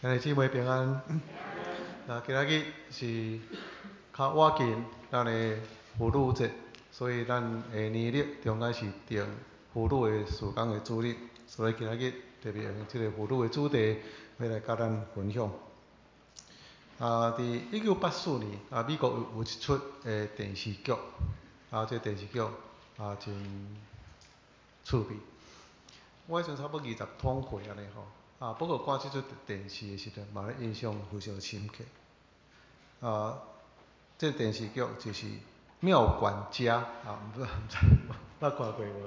兄弟姊妹平安。今仔日是较晚近咱的妇女节，所以咱下年历中间是定妇女的时间的主日，所以今仔日特别用这个妇女的主题要来甲咱分享。伫1984年，美国有一出电视剧，这电视剧真趣味。我迄阵差不多20通岁安尼吼。不过看这出电视的时阵，嘛咧印象非常深刻。这电视剧就是《妙管家》毋知捌看过无？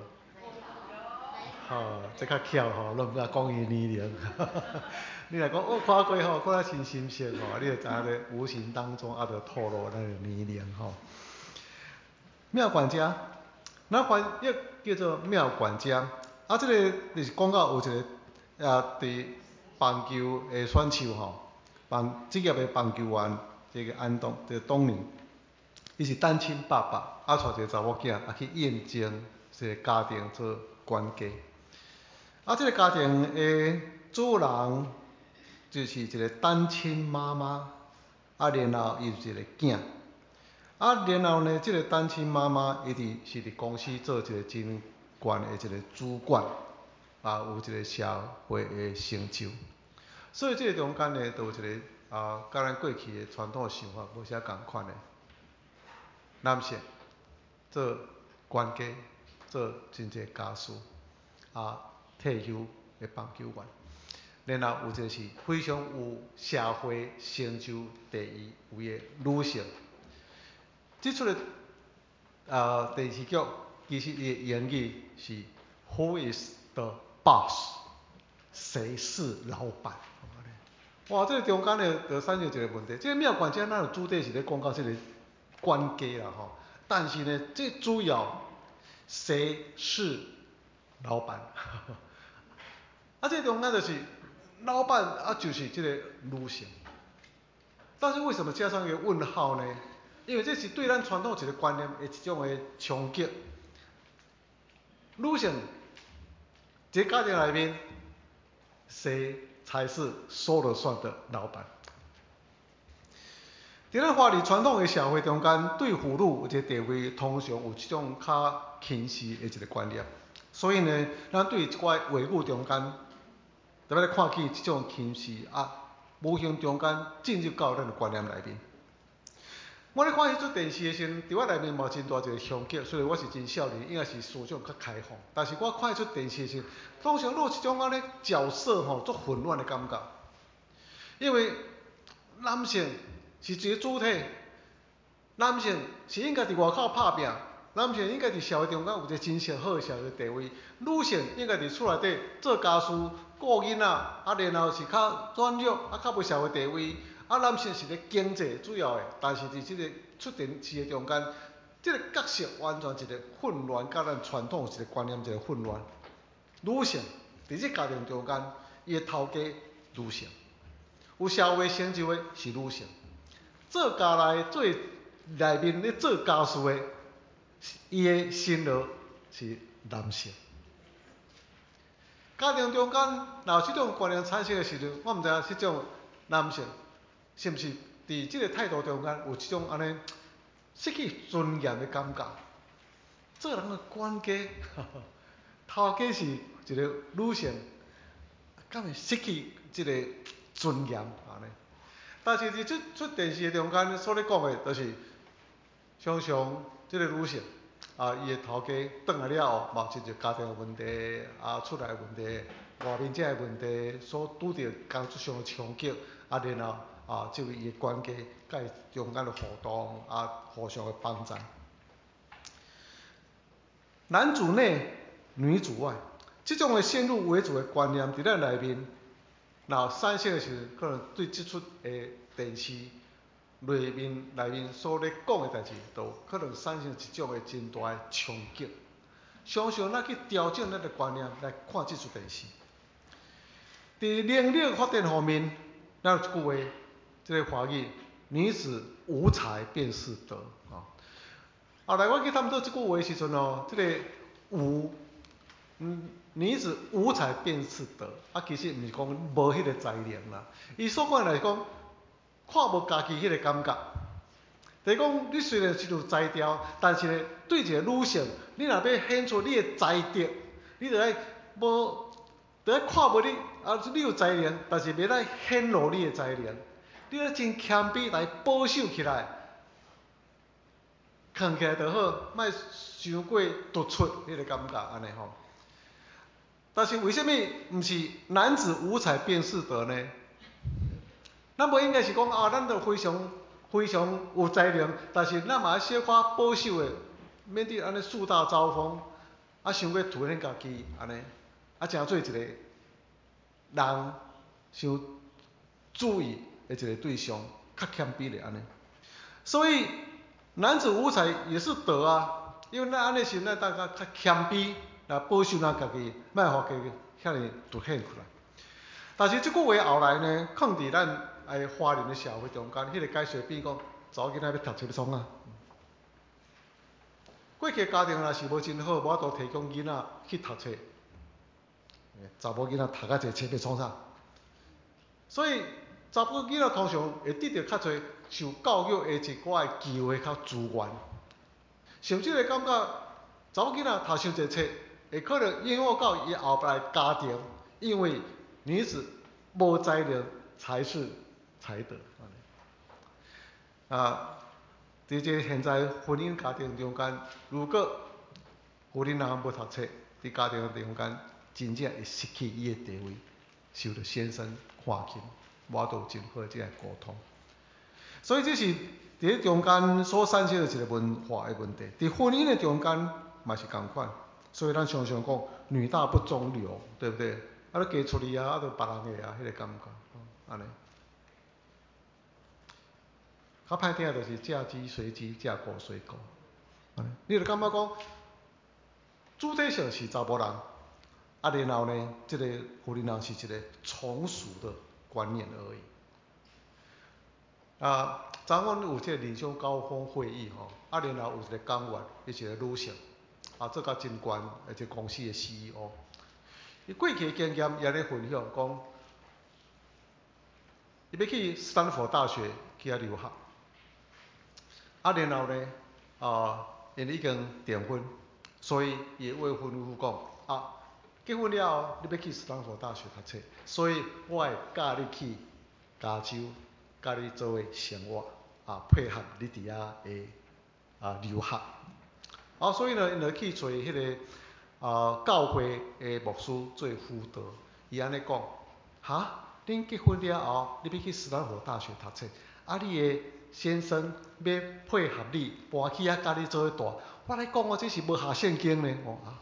这较巧吼，拢毋敢讲伊年龄。你若讲看过吼，看真新鲜吼，你就知影咧无形当中就透露咱的年龄吼。妙管家，咱翻译叫做妙管家。这个就是讲到有一个伫棒球的选手吼，职业的棒球员，这个东尼，伊是单亲爸爸，带一个查某囝，去应征一个家庭做管家。这个家庭的主人就是一个单亲妈妈，然后伊有一个囝。然后呢，这个单亲妈妈是伫公司做一个真悬的一个主管，有一个社会的成就。所以这个中间呢，就有一个甲咱过去的传统想法无啥共款的。男性做管家，做真济家事，退休的棒球员。然后有一个是非常有社会成就第一位的女性。这出的电视剧其实伊的言语是 Who is the boss？ 谁是老板？哇，这个中间呢，就产生一个问题。这个妙管家，咱有主题是咧讲到这个管家啦吼，但是呢，最主要谁是老板？这中间就是老板就是这个女性。但是为什么加上一个问号呢？因为这是对咱传统一个观念的一种的冲击。女性这家庭里面，谁才是说了算的老板？在咱华人传统的社会中间，对妇女有一个地位，通常有这种较轻视的一个观念。所以呢，咱对一寡话语中间，特别看起这种轻视无形中间进入到咱的观念内面。我咧看迄出电视的时阵，伫我内面嘛真大一个冲击。虽然我是真少年，应该是思想较开放，但是我看迄出电视的时阵，通常有一种咧角色足混乱的感觉。因为男性是一个主体，男性是应该伫外口拍拼，男性应该伫社会中间有一个真正好的社会地位，女性应该伫厝内底做家事、顾囡仔，然后是较软弱，较无社会地位。男性是咧经济主要的，但是伫即个出电视的中间，即个角色完全一个混乱，甲咱传统一个观念一个混乱。女性伫即家庭中间，伊的头家女性，有社会成就的是女性，做家内内面咧做家事的，伊的辛劳是男性。家庭中间若有即种观念产生的时阵，我毋知影即种男性是毋是伫即个态度中间有即种安尼失去尊严的感觉。做人的管家，头家是一个女性，敢会失去即个尊严安尼？但是伫出电视的中间所咧讲的，就是常常即个女性伊的头家转来了后，嘛亲像家庭的问题厝内的问题、外面这的问题所拄着工作上的冲击，然后这位伊的管家甲伊中间的互动互相的帮助。男主内，女主外，这种的先入为主的观念伫咱内面，然后产生的时候，可能对即出的电视内面所咧讲的代志，都可能产生一种的真大的冲击。常常咱去调整咱的观念来看即出电视。伫能力发展方面，咱有一句话，即个华语，女子无才便是德后来我去探讨即句话的时阵即个无， 女子无才便是德，其实毋是讲无迄个才能啦。伊所讲来讲，看无家己迄个感觉。就是讲，你虽然是有才调，但是咧，对一个女性，你若要显出你的才德，你就爱无，就爱看无你你有才能，但是袂来显露你的才能，你要真谦卑来保守起来，藏起来就好，莫伤过突出迄个感觉安尼吼。但是为什么毋是男子无才便是德呢？咱无应该是讲咱就非常有才能，但是咱嘛要小可保守的，免得安尼树大招风，伤过凸显家己安尼，诚做一个人伤注意的一个对象，较谦卑咧安尼。所以男子无才也是德啊，因为咱安尼时咱大家较谦卑来保守咱家己，莫互家己遐尼凸显出来。但是即句话后来呢，放伫咱华人的社会中间，迄个解说变讲，查某囡仔要读册要创啊。过去家庭若是无真好，无法度提供囡仔去读册，查某囡仔读啊侪册要创啥？所以查甫囡仔通常会得到较侪受教育的一寡的机会较资源，甚至会感觉查某囡仔读伤侪册，会可能影响到伊后摆家庭，因为女子无才能才是才德。伫这现在婚姻家庭中间，如果夫人人无读册，伫家庭中间真正会失去伊的地位，受到先生看轻，无法度真好即个沟通。所以这是伫咧中间所产生的一个文化的问题。伫婚姻的中间嘛是共款，所以咱常常讲女大不中留，对不对？你嫁出去就别人的迄个感觉，安尼。较歹听就是嫁鸡随鸡，嫁狗随狗。你就感觉讲，主体上是查某人，然后呢，这个夫人人是一个从属的观念而已。昨晚有这个领袖高峰会议吼，然后有一个讲员，伊是一个女性，做甲真悬，而且公司的 CEO。伊过去的经验也咧分享讲，伊要去斯坦福大学去遐留学。然后呢，因为已经订婚，所以伊未婚夫讲结婚了后你要去斯坦福大学读册，所以我会教你去加州，教你做伙生活，配合你伫遐的留学。所以呢，因就去找迄个教会的牧师做辅导，伊安尼讲，恁结婚了后，你要去斯坦福大学读册，你的先生要配合你搬去甲你做伙住，我来讲这是无下圣经呢。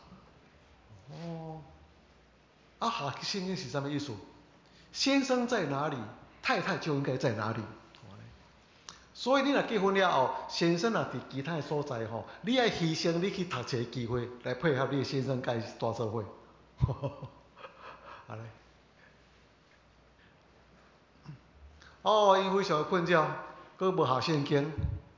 下圣经是什么意思？先生在哪里，太太就应该在哪里。所以你若结婚了后，先生若伫其他的所在吼，你爱牺牲你去读册的机会，来配合你的先生甲伊住做伙。安尼。伊非常困扰，佫无下圣经。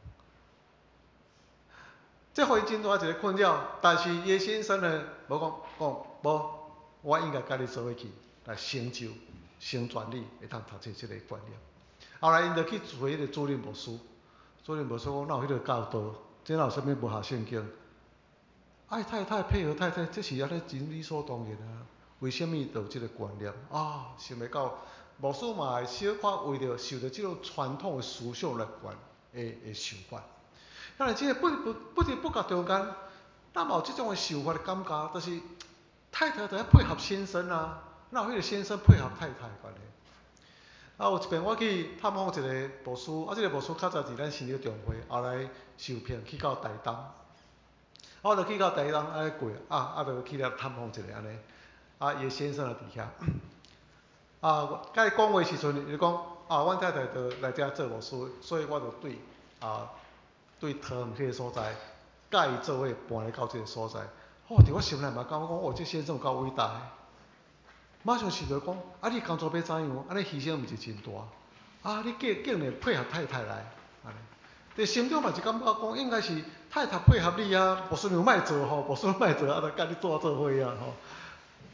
这互伊真大一个困扰，但是伊的先生呢，无无，我应该甲你做伙去，来成就、成全你会当读册这个观念。后来因就去找迄个主任牧师，主任牧师讲哪有迄个教导，这哪有啥物无下圣经？爱太太配合太太，这是安尼真理所当然啊。为什么有这个观念？想袂到牧师嘛会小可为着受着这种传统的思想来管的想法。当然，这个不知不觉中间，咱嘛有这种的想法的感觉，就是太太就要配合先生啊，哪有迄个先生配合太太关系？有一遍我去探访一个牧师，这个牧师较早伫咱新竹中会，后来受聘去到台东，我就去到台东安尼过，就去了探访一下安尼，伊的先生就伫遐，甲伊讲话时阵，伊就讲，阮太太就来遮做牧师，所以我就对桃园迄个所在，甲伊做伙搬来到这个所在。伫我心内嘛感觉讲，这先生有够伟大的。马上想着讲，你工作要怎样？安尼牺牲毋是真大？你竟然配合太太来，安尼。伫心中嘛是感觉讲，应该是太太配合你啊，无顺路莫做吼，无顺路莫做，就甲你做伙啊吼。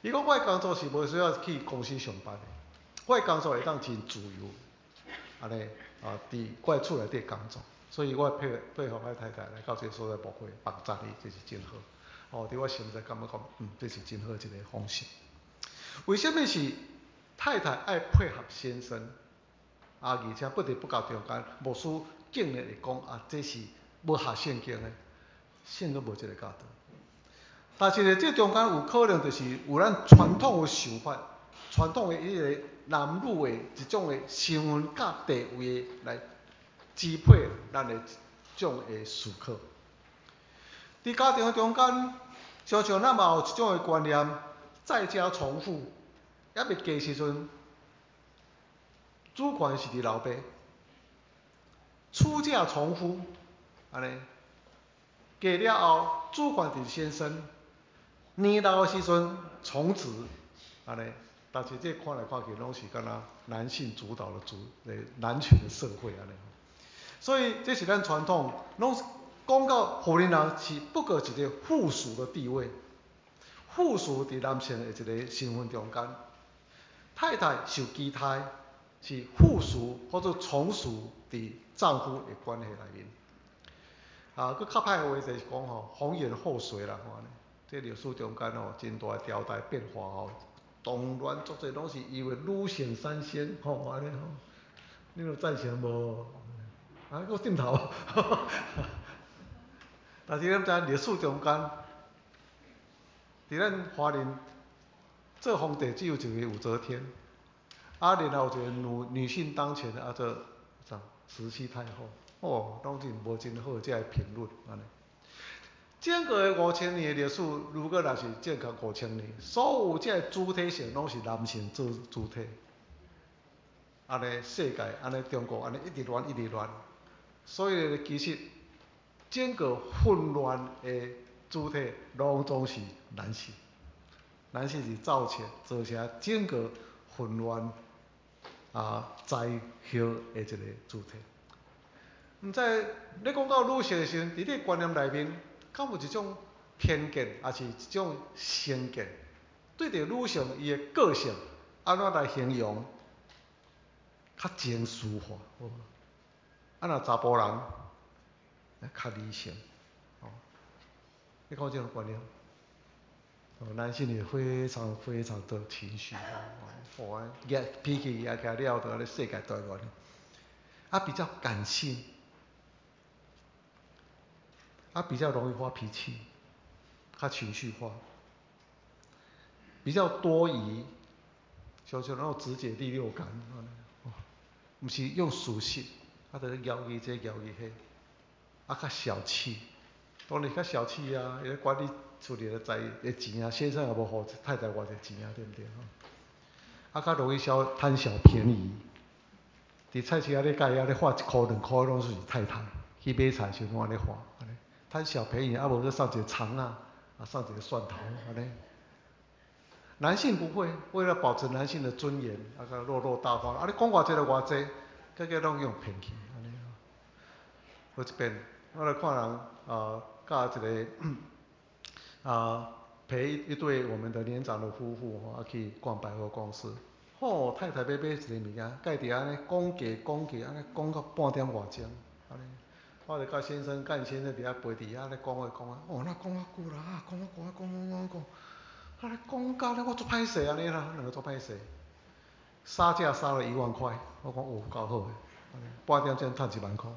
伊讲我的工作是无需要去公司上班的，我的工作会当真自由，安尼伫我的厝内底工作，所以我配合我太太来到这个所在部会帮助伊，这是真好。伫我心内感觉讲，这是真好一个方式。为什么是太太爱配合先生？而且不得不教中间，牧师竟然会讲这是无合圣经的，圣经无这个教导。但是这中间有可能就是有咱传统的想法，传统的迄个男女的一种的身份甲地位来支配咱的种的思考。伫家庭的中间，常常咱嘛有一种的观念，在家从父，还未嫁时阵，主权是伫老爸；出嫁从夫，安尼，嫁了后主权伫先生。年老的时阵从子，安尼，但是这看来看去拢是敢若男性主导的男权的社会安尼。所以这是咱传统，拢讲到互人人是不过一个附属的地位，附属伫男性的一个身份中间。太太受期待是附属或者从属伫丈夫的关系内面。佫较歹的话就是讲风言后随啦，这历史中间真大朝代变化动乱足侪拢是因为女性三仙安尼你有赞成无？我点头。但是咱知历史中间，伫咱华人做皇帝只有一个武则天，然后有一个女性当前的做慈禧太后，拢真无真好这个评论安尼。整个的5000年的历史，如果若是正确5000年，所有这主体性拢是男性做主体。安尼世界，安尼中国，安尼一直乱一直乱，所以其实整个混乱的主体拢总是男性，男性是造成整个混乱灾祸的一个主体。毋知你讲到女性的时阵，伫你的观念内面，敢有一种偏见，还是一种成见，对着女性伊的个性，安怎来形容？较情绪化，若查甫人较理性，你看这种观念，男性也非常非常的情绪化，脾气压起来了，就安尼世界大乱。比较感性，比较容易发脾气，较情绪化，比较多疑，常常那种直觉第六感，毋是用属性，就是摇伊这摇伊迄，较小气，当然较小气啊，伊咧管理厝里的钱先生也无互太太偌济钱对不对？较容易贪小便宜，伫菜市仔咧甲伊咧花1块2块，拢是太太去买菜时拢安尼花，贪小便宜，无去送一个葱送一个蒜头安尼。男性不会，为了保持男性的尊严，落落大方，你讲偌济就偌济，个拢用骗去，安尼。好一遍，我来看人教一个陪一对我们的年长的夫妇去逛百货公司，太太要买一个物件，介伫安尼讲价，安尼讲到半点外钟，安尼。我就甲先生伫遐陪伫遐安尼讲哪讲偌久啦，讲，安尼讲到我足歹势安尼啦，两个足歹势。杀价杀了1万块，我讲够好诶，半点钟赚1万块，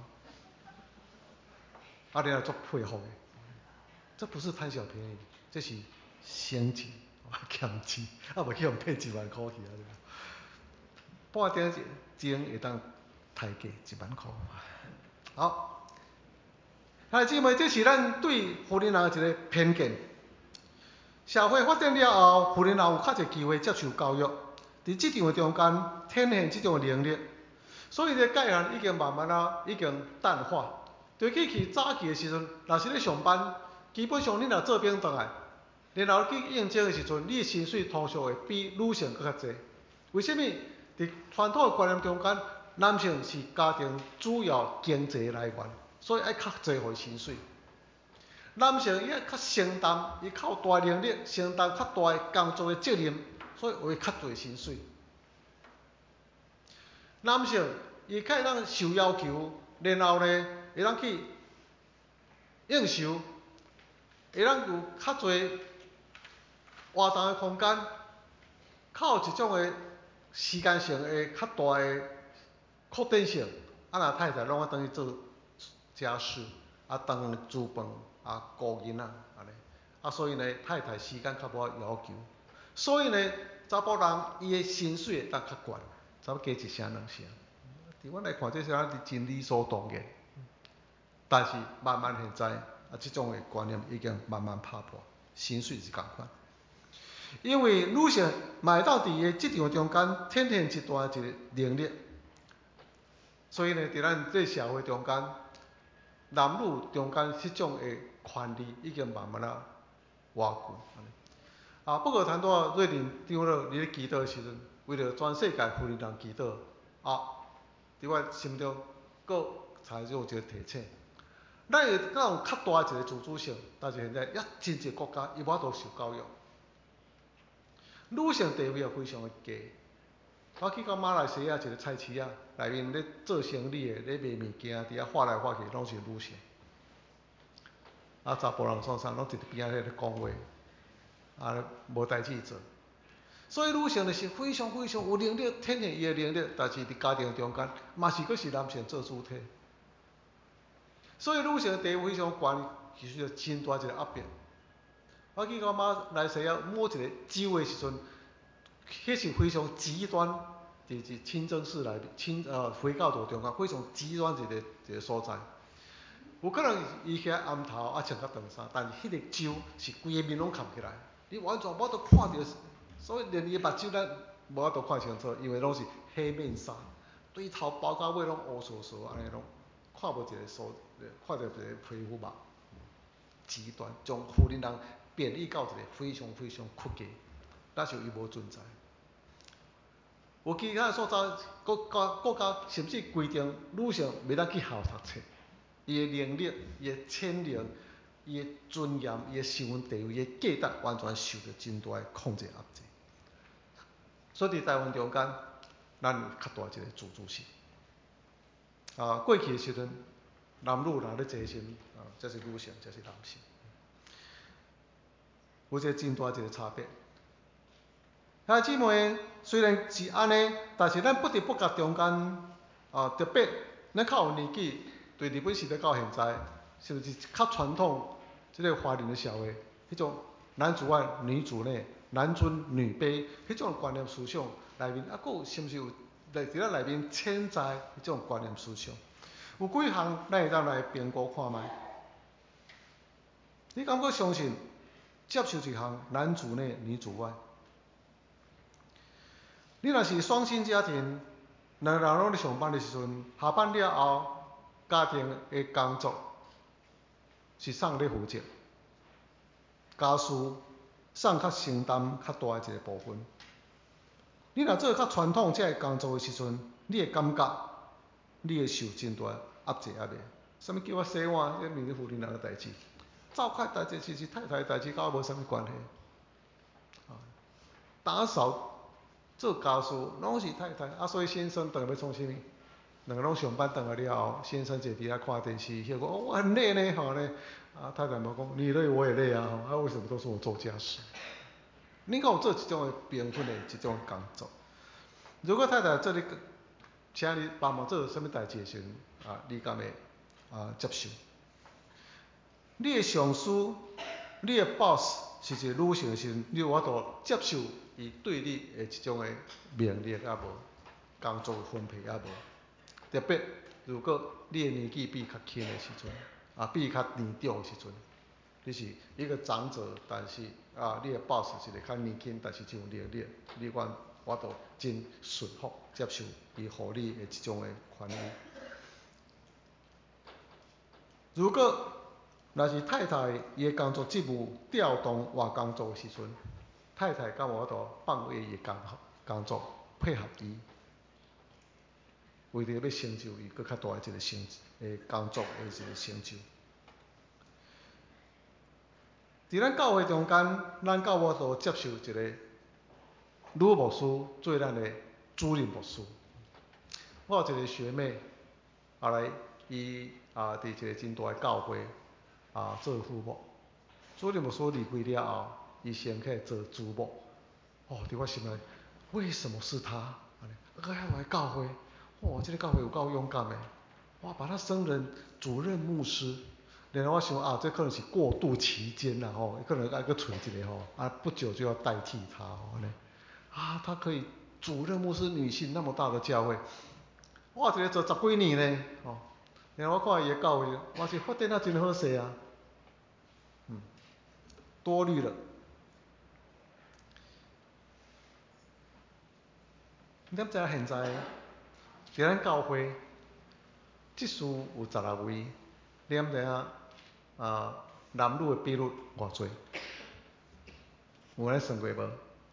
你也足佩服诶。这不是贪小便宜，这是先钱，欠钱，无去互骗1万块去半点钟会当抬价1万块。好，姊妹，这是咱对妇人人一个偏见。社会发展了后，妇人人有较侪机会接受教育，伫这场中间体现这种能力，所以这概念已经慢慢已经淡化。对去早期的时阵，若是咧上班，基本上你若做兵倒来，然后去应征的时阵，你的薪水通常会比女性更较济。为什么？伫传统的观念中间，男性是家庭主要经济来源，所以爱较济互薪水。 男性伊较承担，伊较有大能力，承担较大的工作的责任，所以会较侪薪水。男性伊较会当受要求，然后呢会当去应酬，会当有较侪活动的空间，较有一种的时间性的较大的扩展性。若太太拢爱当去做家事，当煮饭，顾囡仔安尼。所以呢，太太时间较无要求。所以呢，查甫人伊的薪水会当较悬，差不多加一成两成。伫阮来看，这是真理所当然。但是慢慢现在即种的观念已经慢慢拍破，薪水是共款。因为女性嘛会当伫个职场中间体现一段一个能力，所以呢，伫咱这社会中间，男女中间迄种的权利已经慢慢瓦固。不过谈到瑞典长老伫咧祈祷的时阵，为了全世界妇女人祈祷，伫我心中，佫才有一个提醒。咱会敢有较大一个自主性，但是现在真一个国家伊无法度受教育，女性地位也非常的低。我去到马来西亚一个菜市啊，内面咧做生意的、咧卖物件，伫遐发来发去拢是女性。查甫人创啥，拢伫边仔咧讲话，无代志做。所以女性就是非常非常有能力，体现伊的能力，但是伫家庭中间，嘛是佫是男性做主体。所以女性的地位非常悬，其实就真大一个压迫。我去到马来西亚某一个州的时阵，迄是非常极端，就是清真寺内面，回教徒中间非常极端一个所在。有可能伊遐暗头穿较长衫，但是迄个州是规个面拢藏起来，你完全无法度看到，所以连伊目睭咱无法度看清楚，因为拢是黑面纱，对头包到尾拢乌索索安尼拢看无一个看到一个皮肤嘛。极端将妇女人贬义到一个非常非常屈低，那就伊无存在。有其他所在国家甚至规定女性袂当去校读册，伊的能力、伊的潜能、伊的尊严、伊的身份地位、伊的价值，完全受到真大的控制压制。所以伫台湾中间，咱有较大一个自主性。过去的时阵，男女若咧坐身，这是女性，这是男性。有一个真大一个差别。兄姊妹，虽然是安尼，但是咱不得不甲中间特别咱较有年纪，对日本时代到现在，是不是较传统即个华人的社会，迄种男主外女主内、男尊女卑迄种观念思想内面，佫有是毋是有伫咱内面潜在迄种观念思想？有几项咱会当来评估看卖。你敢佫相信接受一项男主内女主外？你若是双薪家庭，两个人拢咧上班的时阵，下班了后，家庭的工作是谁咧负责？家事谁较承担较大的一个部分？你若做较传统这个工作的时阵，你会感觉你会受真大压制压力。什么叫我洗碗？这是妇女人的代志。灶筷代志是太太的代志，甲我无啥物关系。打扫、做家事拢是太太，所以先生等下要创啥物？两个拢上班等下了后，先生坐伫遐看电视，结果我很累呢，太太嘛讲你累我也累啊，为什么都是我做家事？你敢有做这种的平分的这种工作？如果太太做你，请你帮忙做什么代志的时阵，你敢会接受？你的上司、你的 boss 是一个女性的时阵，你有法度接受伊对你的一种的命令也无，工作的分配也无。特别如果你的年纪比较轻的时阵，比较年长的时阵，你是一个长者，但是你的 boss 是一个较年轻，但是真有能力，你法度真顺服接受伊互你的这种的权利。如果若是太太伊的工作职务调动换工作的时阵，太太敢有法度放下伊的工作配合伊？为着要成就伊佫较大的一个工作的一个成就。 伫咱教会中间，咱教务都接受一个女牧师做咱的主任牧师。我有一个学妹，后来伊伫一个真大的教会做副牧，主任牧师离开了后，伊升起做主牧。伫我心内，为什么是他？我来教会，这个教会有够勇敢的，把他升任主任牧师。然后我想这可能是过渡期间啦，可能还佫找一个不久就要代替他，他可以主任牧师，女性那么大的教会，一个做10几年呢，然后我看伊的教会，我是发展啊真好势啊，多虑了。你知影现在伫咱教会，职事有16位，你知影男女的比率偌济？有人算过无？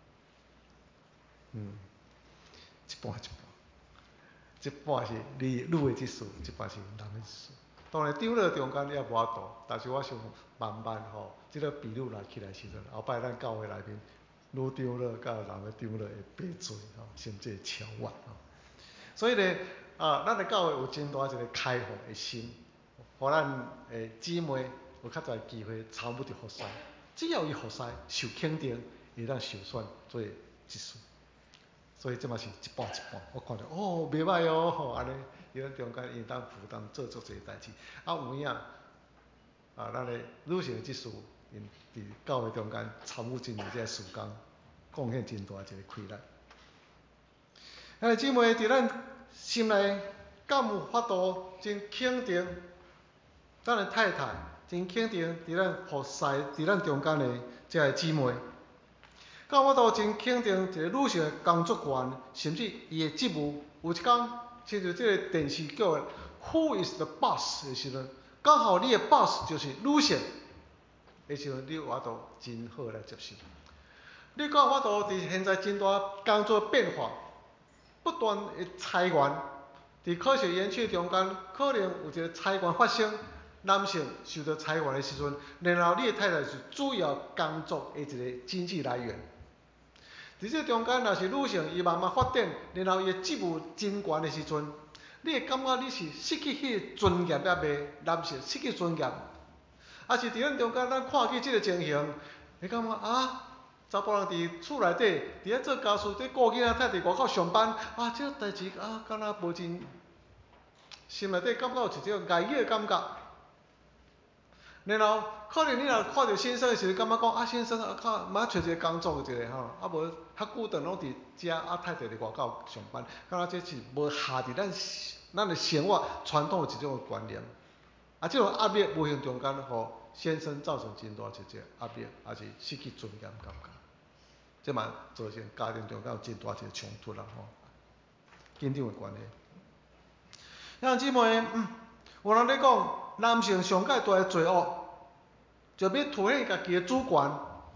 一半一半，一半是女的职事，一半是男的职事。当然长老中间也无法度，但是我想慢慢这个比率来起来时阵，后摆咱教会内面女长老甲男的长老会变做甚至会超越所以呢，咱的教会有真大一个开放的心，互咱的姊妹有较侪机会参与着服侍。只要伊服侍受肯定，伊当受选做职事。所以这嘛是一半一半，我看着袂歹安尼，伊咱中间应当负担做足侪代志。有影咱的女性的职事，因伫教会中间参与真侪这事工，贡献真大一个气力。咱的姊妹伫咱心内，敢有法度真肯定咱的太太，真肯定伫咱服侍伫咱中间的这个姊妹？敢有法度真肯定一个女性的工作权，甚至伊的职务？有一天，亲像这个电视剧的 Who is the Boss 的时阵，刚好你的 boss 就是女性的时阵，你有法度真好来接受。你敢有法度伫现在真大工作变化？不断的裁员，伫科学园区中间，可能有一个裁员发生，男性受到裁员的时阵，然后你的太太是主要工作的一个经济来源。伫这中间，若是女性伊慢慢发展，然后伊的职务真悬的时阵，你会感觉你是失去迄个尊严也未？男性失去尊严，还是伫咱中间，咱看见这个情形，会感觉查甫人伫厝内底，伫咧做家事，伫顾囡仔，太伫外口上班，这个代志敢若无真，心内底感觉有一种压抑的感觉。然后可能你若看到先生的时候，感觉讲先生马找一个工作一个无较久长拢伫遮，太太伫外口上班，敢若这是无下伫咱的生活传统的一种观念。这种压力无形中间，互先生造成真大一个压力，也是失去尊严感觉。这嘛造成家庭中间有真大一个冲突啦紧张的关系。兄姊妹，有人咧讲，男性上界大的罪恶，就要凸显家己的主权。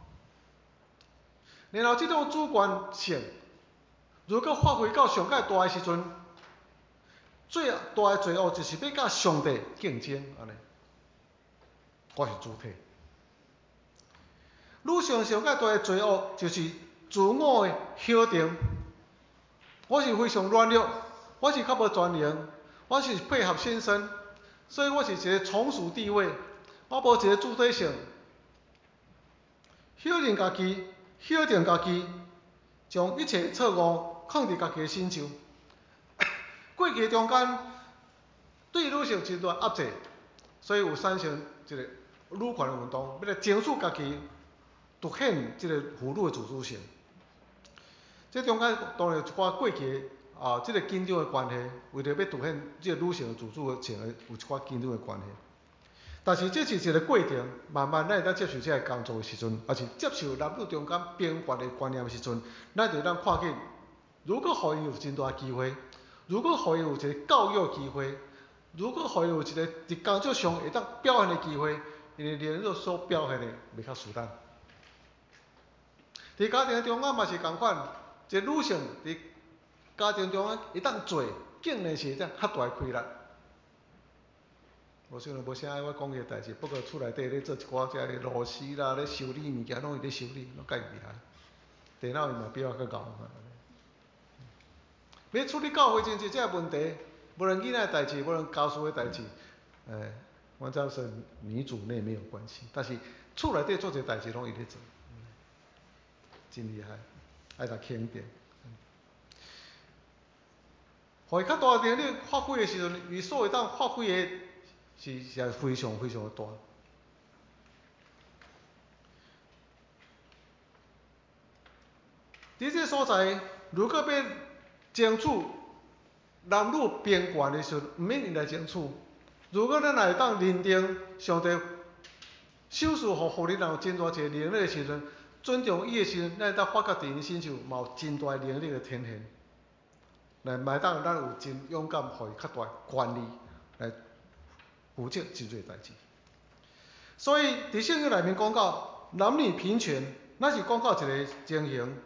然后这种主权性，如果发挥到上界大的时阵，最大的罪恶就是要甲上帝竞争安尼。我是主体。女性上界大的罪恶就是自我的否定。我是非常软弱，我是较无专能，我是配合先生，所以我是一个从属地位，我无一个主体性。否定家己，否定家己，将一切错误放伫家己的身上。过去中间对女性真大压制，所以有产生一个女权的运动，要来争取家己凸显这个妇女的自主性。这中间当然有一寡过去这个紧张的关系，为了要凸显这个女性的自主性的有一寡紧张的关系。但是这是一个过程，慢慢咱会当接受这个工作的时阵，也是接受男女中间平权的观念的时阵，咱就当看见，如果互伊有真大机会，如果互伊有一个教育机会，如果互伊有一个伫工作上会当表现的机会，因为连若所表现的袂较输咱。伫家庭中间嘛是同款，一个女性伫家庭中间会当做，竟然是会当较大的气力。 无想无啥爱我讲伊个代志，不过厝内底咧做一寡遮个螺丝啦，咧修理物件，拢伊咧修理，拢介厉害。电脑伊嘛比我较敖。要处理教会真侪只问题，无论囡仔的代志，无论教书的代志，我只要是女主内没有关系，但是厝内底做这代志拢伊咧做，真厉害，爱甲肯定。互伊较大能力发挥的时阵，伊所会当发挥的是非常非常的大。伫这所在，如果要争取男女平权的时阵，毋免伊来争取。如果咱会当认定上帝手术互人人有真大一个能力的时阵，尊重伊的时阵，咱会当发觉伫因身上嘛有真大能力的天现。来当咱有真勇敢，互伊较大权利来负责真侪代志。所以伫圣经内面讲到男女平权，咱是讲到一个情形。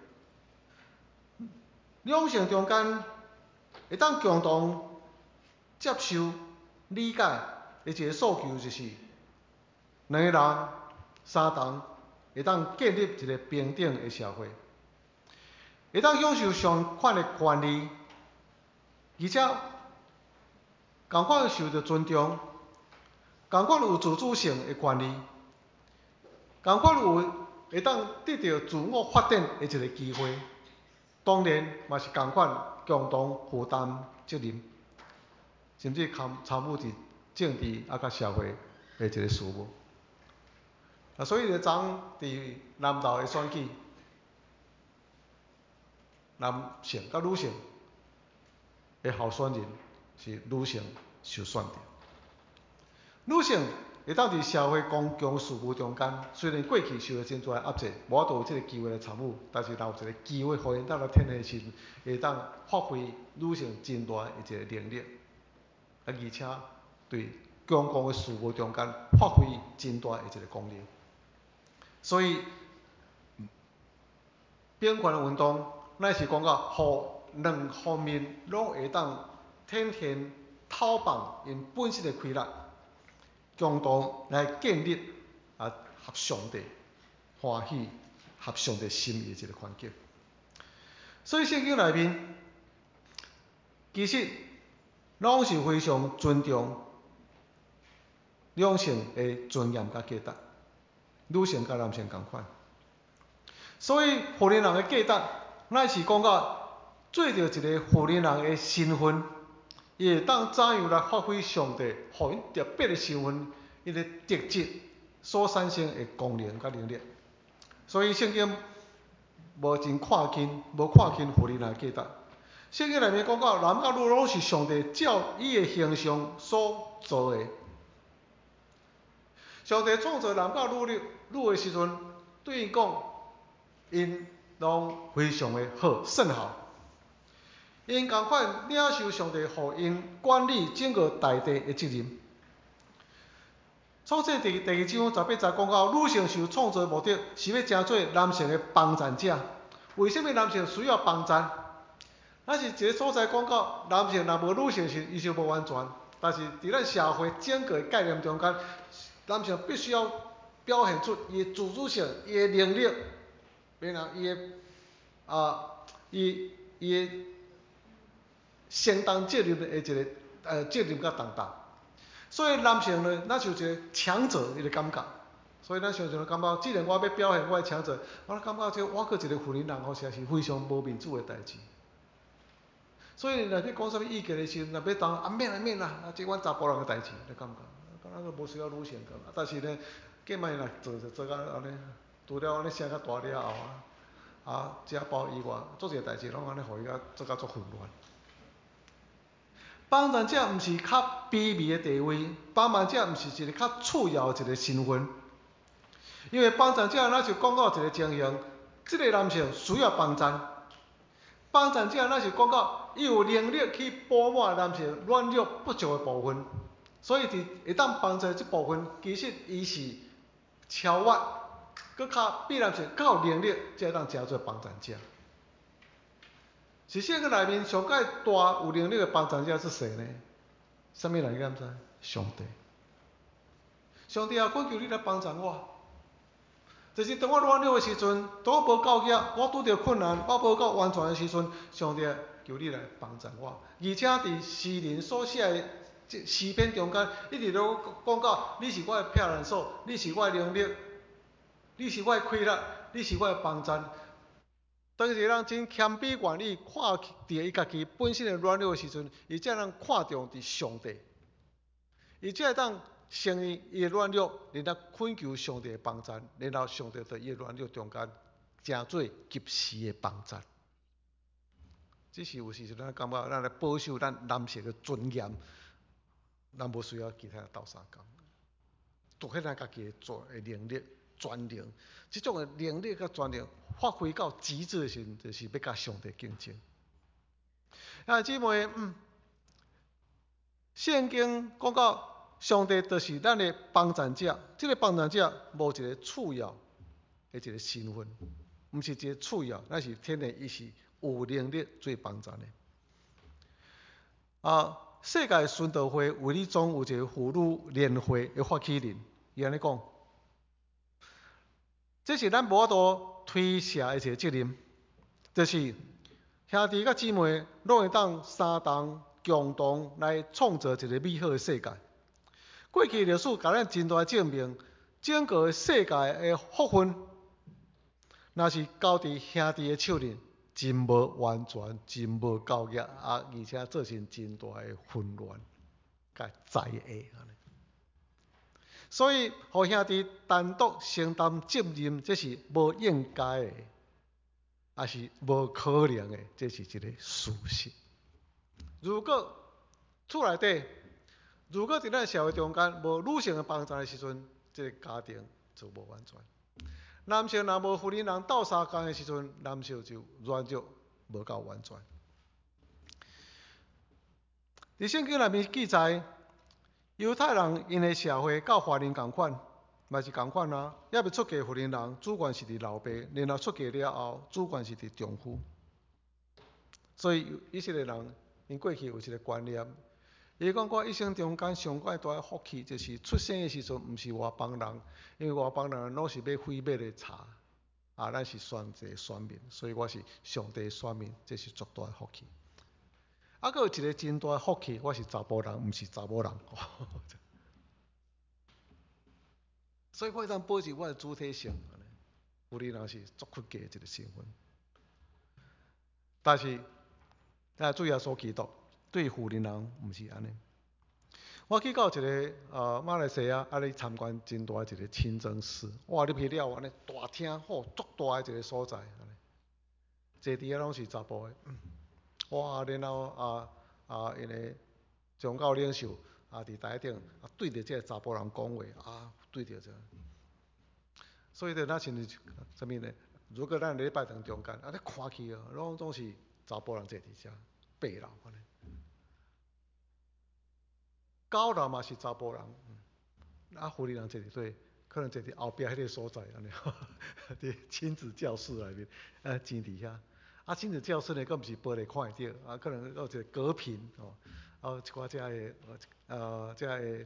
两性中间会当共同接受、理解的一个诉求，就是两个人、三人会当建立一个平等的社会，会当享受相款的权利，而且同款受到尊重，同款有自主性的权利，同款有会当得到自我发展的一个机会。当然，嘛是同款共同负担责任，甚至参与伫政治甲社会的一个事务。所以就昨伫南投的选举，男性甲女性的候选人是女性受选的。女性会当伫社会公共事务中间，虽然过去受到真大的压制，无法度有这个机会来参与，但是若有一个机会，互因当来天下时，会当发挥女性真大的一个能力，而且对公共的事务中间发挥真大的一个功能。所以，平权的运动，乃是讲到，互两方面拢会当展现透放因本身的开力。共同来建立合上帝欢喜、合上帝心意的一个环境。所以圣经内面，其实拢是非常尊重两性的尊严甲价值，女性甲男性同款。所以互人人的价值，乃是讲到做着一个互人人的身份。伊会当怎样来发挥上帝互因特别的身份、伊个特质所产生的功能甲能力。所以圣经无看轻互人人的价值。圣经内面讲到，男甲女拢是上帝照伊的形象所造的。上帝创造男甲女的时阵，对因讲，因拢非常的好，甚好。因同款领受上帝互因管理整个大地的责任。创世第2章18节讲到，女性受创造的目的是要成做男性的帮助者。为什么男性需要帮助？咱是一个所在讲到，男性若无女性时，伊就无完全。但是伫咱社会整个概念中间，男性必须要表现出伊的自主性、伊的能力，变啊伊的承担责任的一个责任甲重担。所以男性呢，咱就一个强者伊个感觉。所以咱常常感觉，既然我要表现我的强者，我感觉这我佫一个妇人人，实在是非常无面子的代志。所以若要讲什么意见的时候，若要当免啦，这阮查甫人的代志，你感觉，敢若无需要女性个。但是呢，计卖若做到安尼，除了安尼声较大了后家暴以外，做一个代志拢安尼，互伊做甲足混乱。帮助者毋是较卑微的地位，帮忙者毋是一个较次要的一个身份。因为帮助者，咱就讲到一个情形，这个男性需要帮助，帮助者咱是讲到伊有能力去补满男性软弱不足的部分，所以会当帮助这部分，其实伊是超越，佫较比男性较有能力，才会当成做帮助者。是圣经内面上界大有能力的帮助者是谁呢？什么人敢知？上帝。 上帝也恳求你来帮助我。就是当我软弱的时阵，当我无够额，我拄着困难，我无够完全的时阵，上帝求你来帮助我。而且伫诗人所写的诗篇中间，一直都讲到，你是我的避难所，你是我的能力，你是我的快乐，你是我的帮助。当一个人真谦卑愿意看伫伊家己本身的软弱的时阵，伊才能看重伫上帝，伊才会当承认伊的软弱，然后恳求上帝的帮助，然后上帝在伊的软弱中间，成做及时的帮助。这是有时阵咱感觉咱来保守咱男性的尊严，咱无需要其他斗相共，独迄咱家己的做的能力、专能，这种的能力甲专能发挥到极致的时阵，就是要甲上帝竞争。啊，姊妹，圣经讲到上帝就是咱的帮助者，这个帮助者无一个次要的一个身份，毋是一个次要，那是天然伊是有能力做帮助的。世界殉道会为你总有一个妇女联会的发起人，伊安尼讲，这是咱无法度推卸的一个责任，就是兄弟甲姊妹拢会当相同共同来创造一个美好的世界。过去历史甲咱真大证明，整个世界的福分，若是交伫兄弟的手里，真无完全，真无够额，而且造成真大的混乱甲灾厄。所以，互兄弟单独承担责任，这是无应该的，也是无可能的，这是一个事实。如果厝内底，如果伫咱社会中间无女性的帮助的时阵，这个家庭就无完全。男性若无妇人人斗相共的时阵，男性就软弱无够完全。伫圣经内面记载，犹太人因的社会甲华人共款，嘛是共款啊。也未出嫁妇人人，主权是伫老爸，然后出嫁了后，主权是伫丈夫。所以以色列人因过去有一个观念，伊讲我一生中间上怪大的福气，就是出生的时阵毋是外邦人，因为外邦人拢是要毁灭的茶，咱是选择选民，所以我是上帝的选民，这是足大的福气。还佫有一个真大的福气，我是查甫人，毋是查某人。所以我当保持我的主体性，妇人人是足屈价的一个身份。但是，主耶稣基督对妇人人毋是安尼。我去到一个马来西亚，咧参观真大一个清真寺，哇！入去了安尼大厅，足大的一个所在，坐伫遐拢是查甫的。哇！然后因为宗教领袖伫台顶对着这个查甫人讲话对着这。所以咱亲像啥物呢？如果咱礼拜堂中间你看去拢总是查甫人坐伫遮，八楼安尼。9楼嘛是查甫人，妇人人坐伫对，可能坐伫后壁迄个所在安尼，伫亲子教室内面，钱伫遐。亲子教室呢，佫毋是玻璃看会到，可能有一个隔屏一寡遮个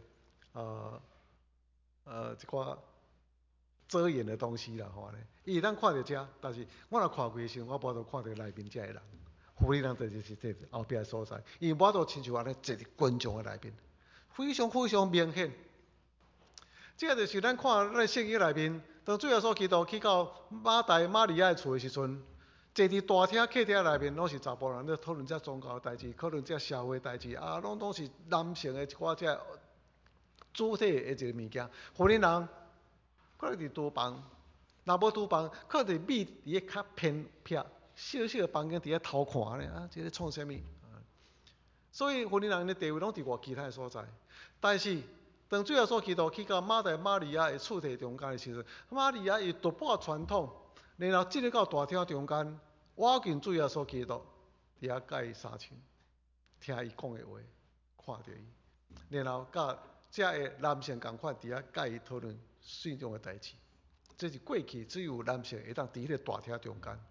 一寡遮掩的东西啦，伊会当看到遮，但是我若看过的时候，我无法度看到内面遮个人。妇人人就是坐后壁的所在，伊无法度亲像安尼坐伫群众的内面。非常非常明显，这个就是咱看咱圣经内面，当主耶稣基督去到马大马利亚的厝的时阵，坐伫大厅客厅内面，拢是查甫人咧讨论这宗教的代志，讨论这社会代志拢是男性的一寡这主体的一个物件。妇人人可能伫厨房，若无厨房，可能伫秘伫个较偏僻小小的房间伫遐偷看咧这咧创啥物？所以妇人人的地位拢伫外其他的所在。但是，当主耶稣基督去到马大马利亚的厝地中间的时阵，马利亚伊突破传统，然后进入到大厅中间，walk进主耶稣基督，伫遐甲伊相亲，听伊讲的话，看到伊，然后甲遮个男性共款伫遐甲伊讨论信仰的代志。这是过去只有男性会当伫迄个大厅中间。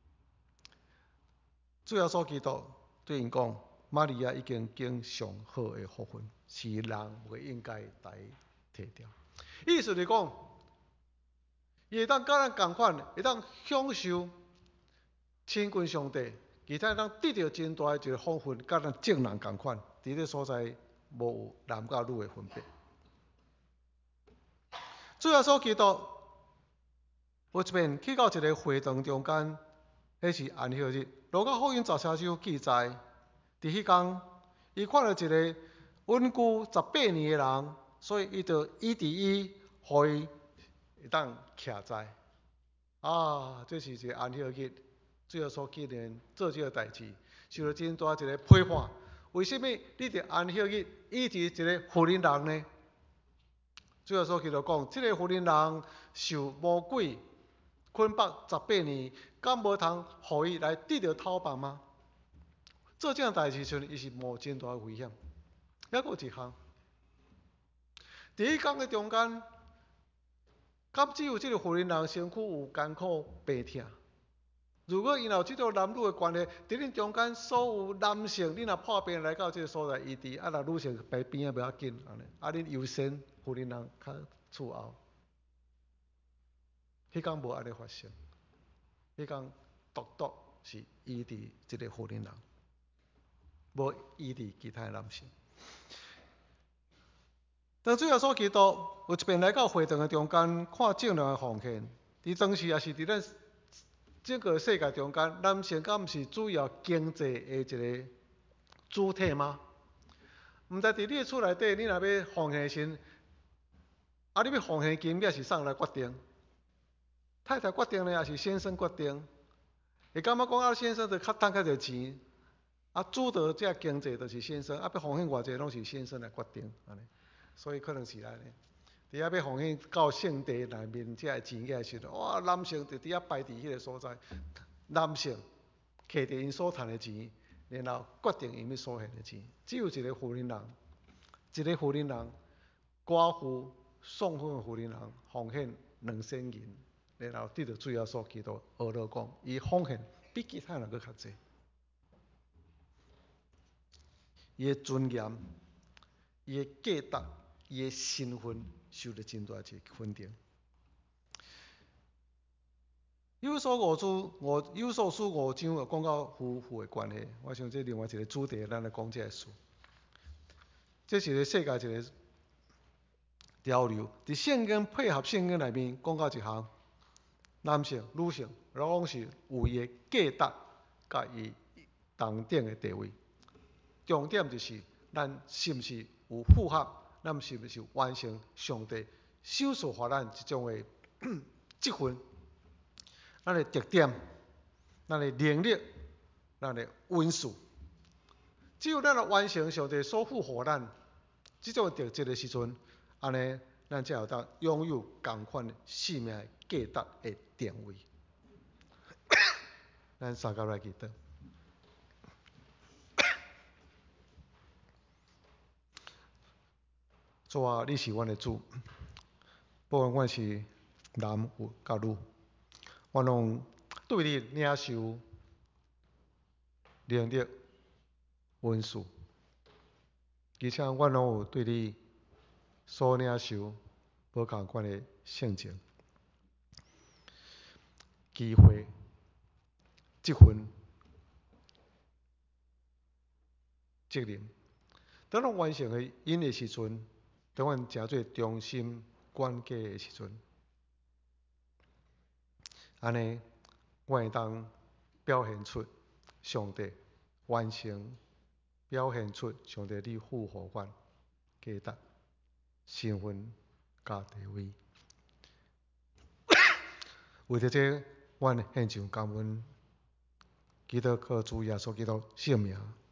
主耶稣基督对因讲。玛利亚已经经上好的福分，是人袂应该来摕掉。 意思是讲，伊会当甲咱共款，会当享受亲近上帝，其他人得到真大一个丰富，甲咱正人共款，伫个所在无有男甲女的分别。主耶稣基督有一遍去到一个会堂中间，迄是安息日。路加福音14章记载，伫迄天，伊看到一个稳居18年的人，所以伊就医治伊，互伊会当徛在。这是一个安息日，主耶稣纪念做这个代志，受到真大一个批判。为什么你伫安息日医治一个妇人人呢？主耶稣基督讲，这个妇人人受魔鬼捆绑18年，敢无通互伊来得到讨办吗？做这样代志时，伊是冒真大危险。还佫有一项，伫迄天的中间，敢只有这个妇人人身躯有艰苦病痛？如果因有这种男女的关系，伫恁中间所有男性，恁若破病来到这个所在医治，若女性摆边仔袂要紧，安尼，恁优先妇人人较伺候。迄天无安尼发生，迄天独独是医治这个妇人人，无医治其他男性。当主耶稣基督有一遍来到会堂的中间，看正人的奉献，伫当时也是伫咱整个世界中间，男性敢毋是主要经济的一个主体吗？毋知伫你的厝内底，你若要奉献时，你要奉献金额是谁来决定？太太决定呢，还是先生决定？会感觉讲先生就较赚较侪钱，主导这经济就是先生，要奉献偌济拢是先生来决定，安尼。所以可能是安尼。伫遐要奉献到圣地内面，这钱额时，男性就伫遐排伫迄个所在，男性摕着因所赚的钱，然后决定因要所献的钱。只有一个妇人人，寡妇送婚的妇人人奉献2000银，然后得到主耶稣基督学了讲，伊奉献比其他人佫较济，伊的尊严、伊的价值、伊的身份受到真大一个肯定。有所思五章有讲到夫妇的关系，我想这另外一个主题，咱来讲这个事。这是个世界一个潮流，伫圣经配合圣经内面讲到一项，男性、女性拢是有伊的价值，甲伊同等的地位。重点就是咱是毋是有符合，咱是毋是完成上帝赏赐予咱这种的积分。咱的特点，咱的能力，咱的温数，只有咱完成上帝所赋予咱这种特质的时阵，安尼咱才有当拥有同款生命的价值的定位。咱三甲来祈祷。主啊，你是阮的主，不管阮是男有甲女，阮拢对你领受能力、温数，而且阮拢有对你所领受无同款的性情、机会、积分、责任。当咱完成的因的时阵，当阮诚做忠心管家的时阵，安尼我会当表现出上帝完成，表现出上帝你赋予阮价值、身份、甲地位。为着这，阮献上感恩，基督靠主耶稣基督圣名。